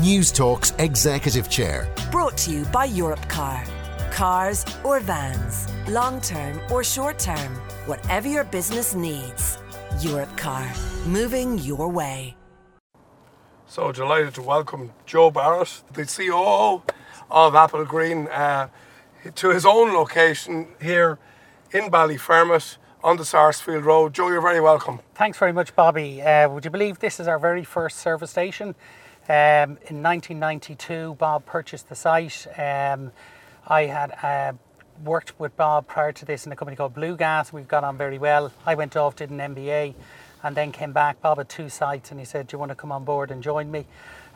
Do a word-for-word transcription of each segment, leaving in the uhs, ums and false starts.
News Talk's Executive Chair. Brought to you by Europcar. Cars or vans, long-term or short-term, whatever your business needs. Europcar, moving your way. So delighted to welcome Joe Barrett, the C O O of Applegreen, uh, to his own location here in Ballyfermot on the Sarsfield Road. Joe, you're very welcome. Thanks very much, Bobby. Uh, would you believe this is our very first service station? Um, in nineteen ninety-two, Bob purchased the site. Um, I had uh, worked with Bob prior to this in a company called Blue Gas. We've got on very well. I went off, did an M B A, and then came back. Bob had two sites, and he said, "Do you want to come on board and join me?"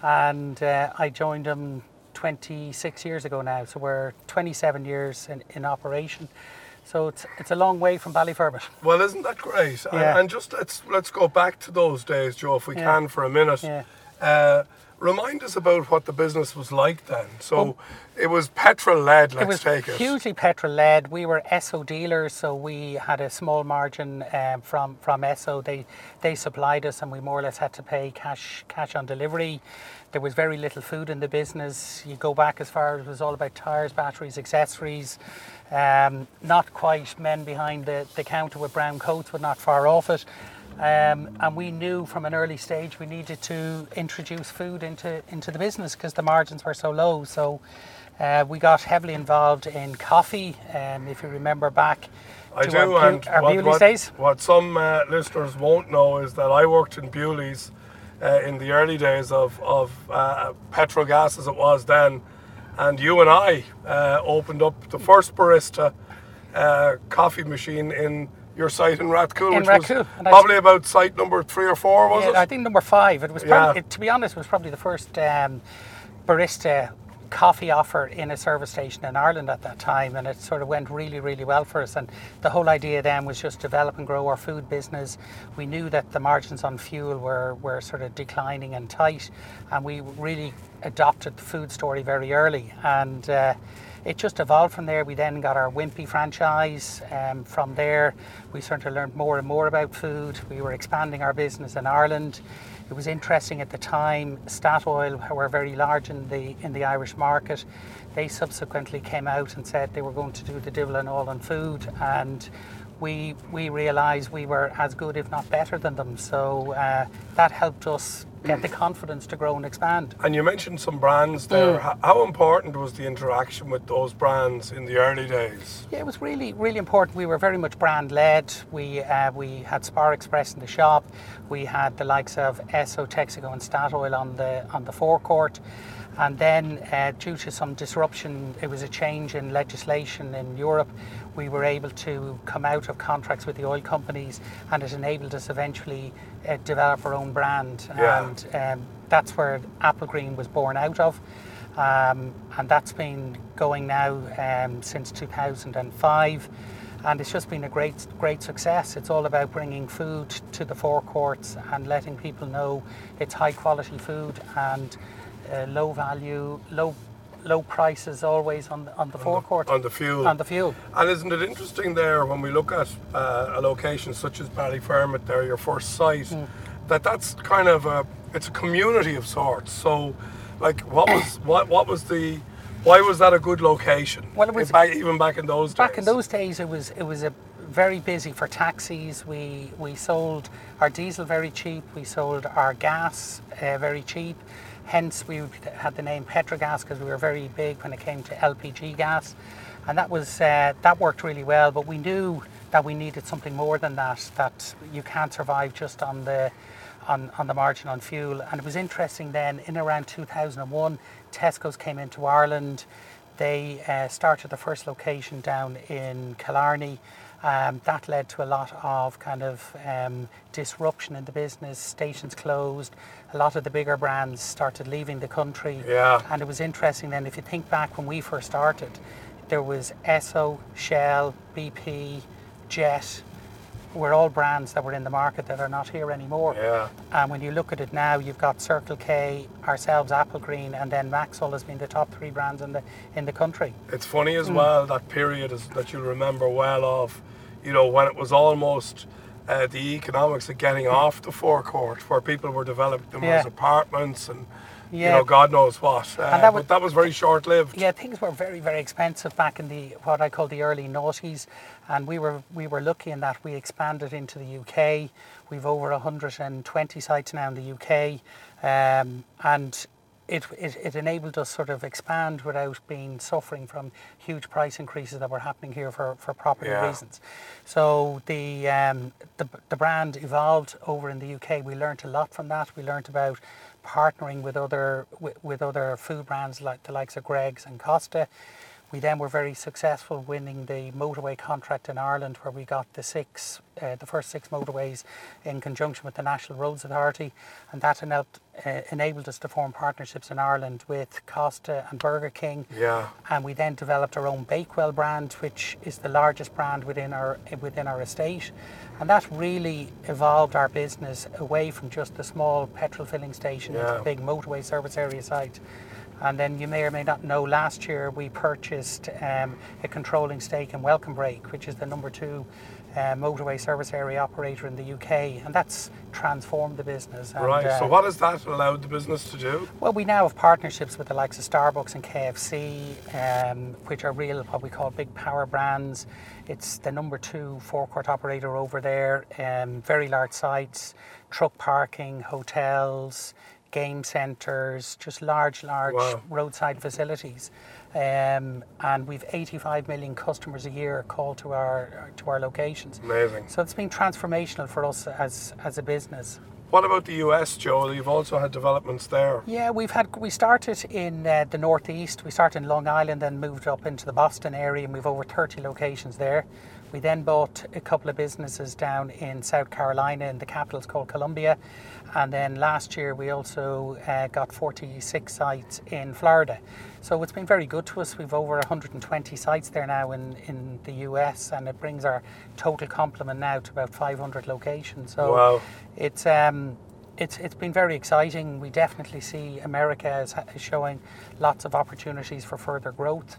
And uh, I joined him twenty-six years ago now. So we're twenty-seven years in, in operation. So it's it's a long way from Ballyfermot. Well, isn't that great? Yeah. And, and just let's let's go back to those days, Joe, if we Yeah. can, for a minute. Yeah. Uh, remind us about what the business was like then. So well, it was petrol-led, let's it was take it. hugely petrol-led. We were Esso dealers, so we had a small margin um, from, from Esso. They they supplied us, and we more or less had to pay cash cash on delivery. There was very little food in the business. You go back as far as it was all about tyres, batteries, accessories. Um, not quite men behind the, the counter with brown coats, but not far off it. Um, and we knew from an early stage we needed to introduce food into, into the business because the margins were so low. So uh, we got heavily involved in coffee. Um, if you remember back I to do, our, and our what, Bewley's what, days. what some uh, listeners won't know is that I worked in Bewley's uh, in the early days of, of uh, Petrogas as it was then, and you and I uh, opened up the first barista uh, coffee machine in your site in Rathcoole, In which Rathcoole, was and I- probably about site number three or four, was Yeah, it? I think number five. It was probably, Yeah. it, to be honest, it was probably the first um, barista coffee offer in a service station in Ireland at that time, and it sort of went really, really well for us. And the whole idea then was just develop and grow our food business. We knew that the margins on fuel were, were sort of declining and tight, and we really adopted the food story very early. And uh, it just evolved from there. We then got our Wimpy franchise. Um, from there, we started to learn more and more about food. We were expanding our business in Ireland. It was interesting at the time. Statoil, who were very large in the in the Irish market, they subsequently came out and said they were going to do the Divil and All on food, and we we realised we were as good, if not better, than them. So uh, that helped us get the confidence to grow and expand. And you mentioned some brands there. Mm. H- How important was the interaction with those brands in the early days? Yeah, it was really, really important. We were very much brand led. We uh, we had Spar Express in the shop. We had the likes of Esso, Texaco, and Statoil on the on the forecourt. And then, uh, due to some disruption, it was a change in legislation in Europe. We were able to come out of contracts with the oil companies, and it enabled us eventually uh, develop our own brand. Yeah. And um, that's where Applegreen was born out of. Um, and that's been going now um, since two thousand five. And it's just been a great, great success. It's all about bringing food to the forecourts and letting people know it's high quality food and uh, low value, low low prices always on the, on the forecourt. On the fuel. On the fuel. And isn't it interesting there when we look at uh, a location such as Ballyfermot there, your first site, mm. that that's kind of a, it's a community of sorts. So, like, what was what what was the, why was that a good location? Well, it was back, even back in those days. Back in those days, it was it was a very busy for taxis. We we sold our diesel very cheap. We sold our gas uh, very cheap. Hence, we had the name Petrogas because we were very big when it came to L P G gas, and that was uh, that worked really well. But we knew that we needed something more than that. That you can't survive just on the on, on the margin on fuel. And it was interesting then. In around two thousand one, Tesco's came into Ireland. They uh, started the first location down in Killarney. Um, that led to a lot of kind of um, disruption in the business. Stations closed. A lot of the bigger brands started leaving the country. Yeah. And it was interesting then, if you think back when we first started, there was Esso, Shell, B P, Jet, were all brands that were in the market that are not here anymore. Yeah. And when you look at it now, you've got Circle K, ourselves, Applegreen, and then Maxwell has been the top three brands in the in the country. It's funny as Mm. well, that period is, that you'll remember well of, you know, when it was almost uh, the economics of getting off the forecourt, where people were developing them Yeah. as apartments and Yeah. you know, God knows what. Uh, And that was- but that was very short-lived. Yeah, things were very, very expensive back in the what I call the early noughties, and we were we were lucky in that we expanded into the U K. We've over one hundred twenty sites now in the U K, um, and it, it it enabled us sort of expand without being suffering from huge price increases that were happening here for, for property Yeah. reasons. So the um, the the brand evolved over in the U K. We learned a lot from that. We learned about partnering with other with, with other food brands like the likes of Greggs and Costa. We then were very successful winning the motorway contract in Ireland, where we got the six, uh, the first six motorways in conjunction with the National Roads Authority, and that enabled, uh, enabled us to form partnerships in Ireland with Costa and Burger King. Yeah. And we then developed our own Bakewell brand, which is the largest brand within our within our estate, and that really evolved our business away from just the small petrol filling station into Yeah. the big motorway service area site. And then you may or may not know, last year we purchased um, a controlling stake in Welcome Break, which is the number two uh, motorway service area operator in the U K, and that's transformed the business. And, Right. uh, So what has that allowed the business to do? well, we now have partnerships with the likes of Starbucks and K F C, um, which are real, what we call big power brands. It's the number two forecourt operator over there, um, very large sites, truck parking, hotels, game centres, just large, large Wow. roadside facilities. Um, and we've eighty-five million customers a year call to our to our locations. Amazing. So it's been transformational for us as as a business. What about the U S, Joe? You've also had developments there. Yeah, we've had we started in uh, the northeast. We started in Long Island, then moved up into the Boston area, and we've over thirty locations there. We then bought a couple of businesses down in South Carolina, in the capital's called Columbia, and then last year we also uh, got forty-six sites in Florida. So it's been very good to us. We've over one hundred twenty sites there now in, in the U S, and it brings our total complement now to about five hundred locations. So Wow. it's um, it's it's been very exciting. We definitely see America as, as showing lots of opportunities for further growth.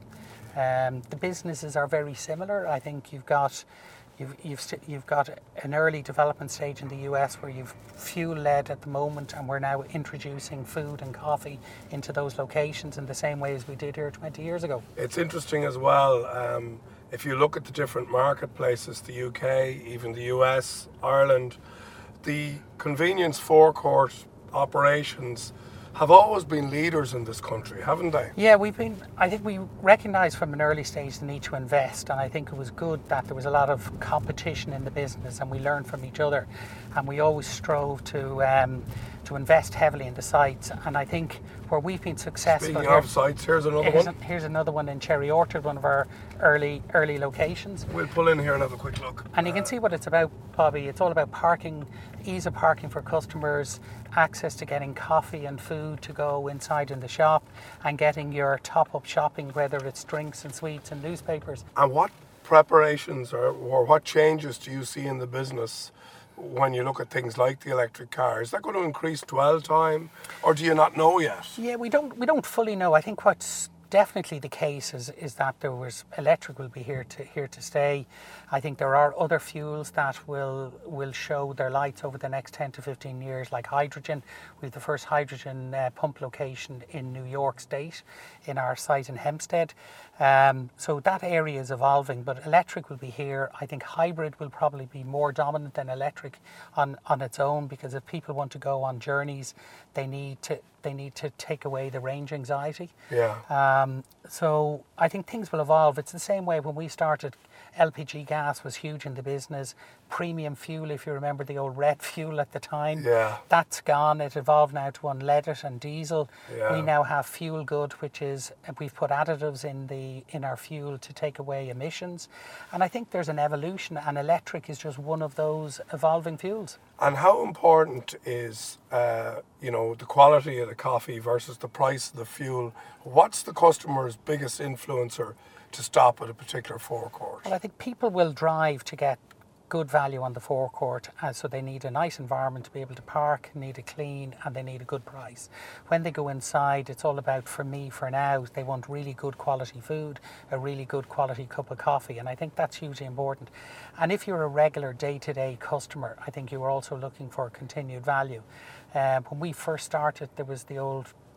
Um, the businesses are very similar. I think you've got you've you've st- you've got an early development stage in the U S where you've fuel led at the moment, and we're now introducing food and coffee into those locations in the same way as we did here twenty years ago. It's interesting as well. Um, if you look at the different marketplaces, the U K, even the U S, Ireland, the convenience forecourt operations have always been leaders in this country, haven't they? Yeah, we've been, I think we recognised from an early stage the need to invest, and I think it was good that there was a lot of competition in the business and we learned from each other, and we always strove to um, to invest heavily in the sites. And I think where we've been successful Speaking here, of sites, here's another here's, one. a- here's another one in Cherry Orchard, one of our early early locations. We'll pull in here and have a quick look. And you can see what it's about, Bobby. It's all about parking, ease of parking for customers, access to getting coffee and food to go inside in the shop, and getting your top-up shopping, whether it's drinks and sweets and newspapers. And what preparations or, or what changes do you see in the business when you look at things like the electric car? Is that going to increase dwell time, or do you not know yet? Yeah, we don't we don't fully know. I think what's definitely the case is is that there was electric will be here to here to stay. I think there are other fuels that will will show their lights over the next ten to fifteen years, like hydrogen. We have the first hydrogen uh, pump location in New York State, in our site in Hempstead. Um, so that area is evolving, but electric will be here. I think hybrid will probably be more dominant than electric on, on its own, because if people want to go on journeys, they need to they need to take away the range anxiety. Yeah. Um, so I think things will evolve. It's the same way when we started. L P G gas was huge in the business. Premium fuel, if you remember the old red fuel at the time, Yeah. that's gone. It evolved now to unleaded and diesel. Yeah. We now have Fuel Good, which is we've put additives in the in our fuel to take away emissions. And I think there's an evolution, and electric is just one of those evolving fuels. And how important is, uh, you know, the quality of the coffee versus the price of the fuel? What's the customer's biggest influencer to stop at a particular forecourt? Well, I think people will drive to get good value on the forecourt, uh, so they need a nice environment to be able to park, need it clean, and they need a good price. When they go inside, it's all about, for me, for now, they want really good quality food, a really good quality cup of coffee, and I think that's hugely important. And if you're a regular day-to-day customer, I think you are also looking for continued value. Um, when we first started, there was the old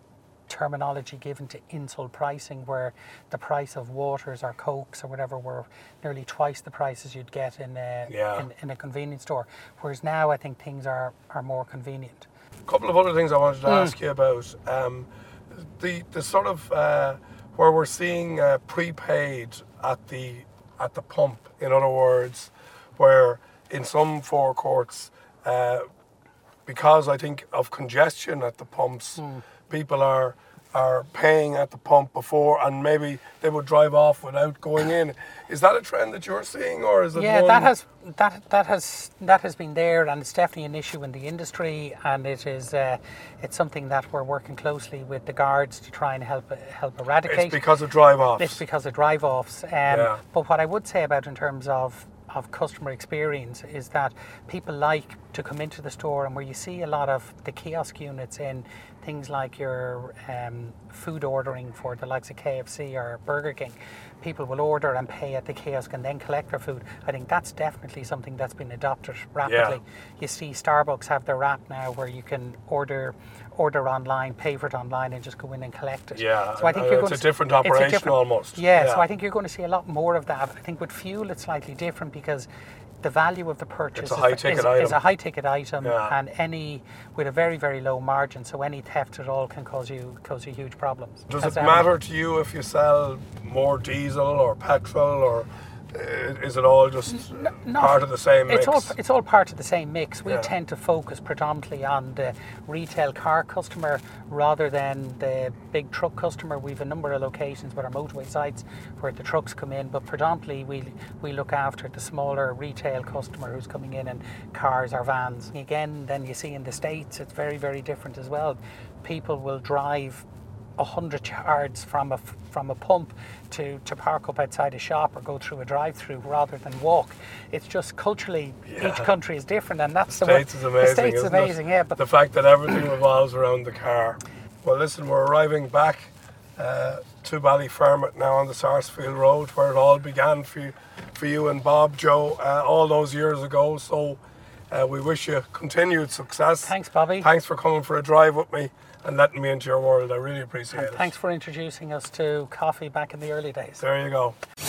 terminology given to insult pricing, where the price of waters or cokes or whatever were nearly twice the prices you'd get in a, Yeah. in, in a convenience store. Whereas now I think things are, are more convenient. A couple of other things I wanted to Mm. ask you about. Um, the the sort of uh, where we're seeing uh, prepaid at the at the pump. In other words, where in some forecourts, uh, because I think of congestion at the pumps, Mm. people are are paying at the pump before, and maybe they would drive off without going in. Is that a trend that you're seeing, or is it Yeah, one? that has that that has that has been there, and it's definitely an issue in the industry, and it is uh, it's something that we're working closely with the guards to try and help help eradicate. It's because of drive-offs. It's because of drive-offs. Um, Yeah. But what I would say about in terms of of customer experience is that people like to come into the store, and where you see a lot of the kiosk units in things like your um, food ordering for the likes of K F C or Burger King, people will order and pay at the kiosk and then collect their food. I think that's definitely something that's been adopted rapidly. You see Starbucks have their app now where you can order order online, pay for it online, and just go in and collect it. Yeah, so I think uh, you're it's going a to, different it's a operation different- almost. Yeah, Yeah. so I think you're going to see a lot more of that. I think with fuel it's slightly different because the value of the purchase It's a is- high-ticket is, item. is a high ticket item, Yeah. and any with a very very low margin, so any theft at all can cause you cause you huge problems. Does Because, it um, matter to you if you sell more diesel or petrol, or uh, is it all just Not- part of the same mix? It's all it's all part of the same mix. We Yeah. tend to focus predominantly on the retail car customer rather than the big truck customer. We've a number of locations with our motorway sites where the trucks come in, but predominantly we we look after the smaller retail customer who's coming in in cars or vans. Again, then you see in the States it's very very different as well. People will drive a hundred yards from a from a pump to, to park up outside a shop or go through a drive-through rather than walk. It's just culturally Yeah. each country is different, and that's the States way. is amazing. The States is isn't it? amazing, yeah. But the fact that everything revolves around the car. Well, listen, we're arriving back uh, to Ballyfermot now on the Sarsfield Road, where it all began for you, for you and Bob, Joe, uh, all those years ago. So uh, we wish you continued success. Thanks, Bobby. Thanks for coming for a drive with me and letting me into your world. I really appreciate and it. thanks for introducing us to coffee back in the early days. There you go.